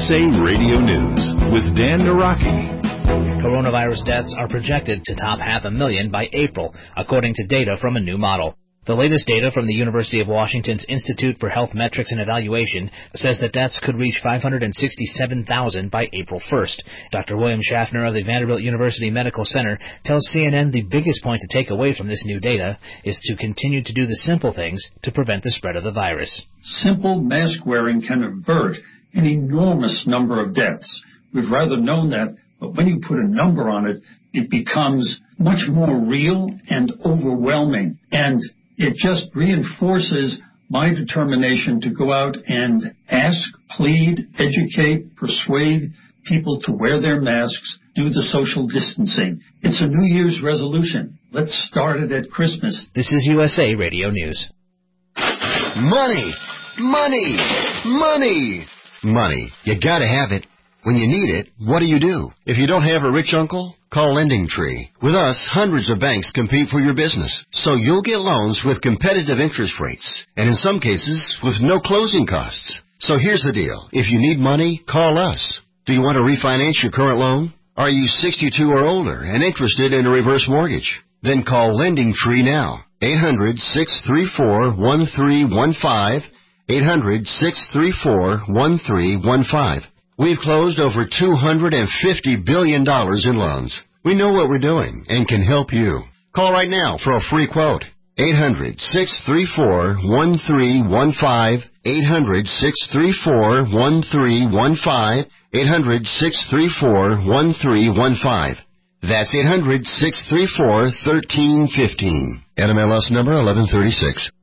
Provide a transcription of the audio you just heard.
USA Radio News with Dan Naraki. Coronavirus deaths are projected to top 500,000 by April, according to data from a new model. The latest data from the University of Washington's Institute for Health Metrics and Evaluation says that deaths could reach 567,000 by April 1st. Dr. William Schaffner of the Vanderbilt University Medical Center tells CNN the biggest point to take away from this new data is to continue to do the simple things to prevent the spread of the virus. Simple mask wearing can avert an enormous number of deaths. We've rather known that, but when you put a number on it, it becomes much more real and overwhelming. And it just reinforces my determination to go out and ask, plead, educate, persuade people to wear their masks, do the social distancing. It's a New Year's resolution. Let's start it at Christmas. This is USA Radio News. Money! Money! Money! Money. You gotta have it. When you need it, what do? If you don't have a rich uncle, call LendingTree. With us, hundreds of banks compete for your business, so you'll get loans with competitive interest rates, and in some cases, with no closing costs. So here's the deal. If you need money, call us. Do you want to refinance your current loan? Are you 62 or older and interested in a reverse mortgage? Then call LendingTree now. 800-634-1315. 800-634-1315. We've closed over $250 billion in loans. We know what we're doing and can help you. Call right now for a free quote. 800-634-1315. 800-634-1315. 800-634-1315. That's 800-634-1315. NMLS number 1136.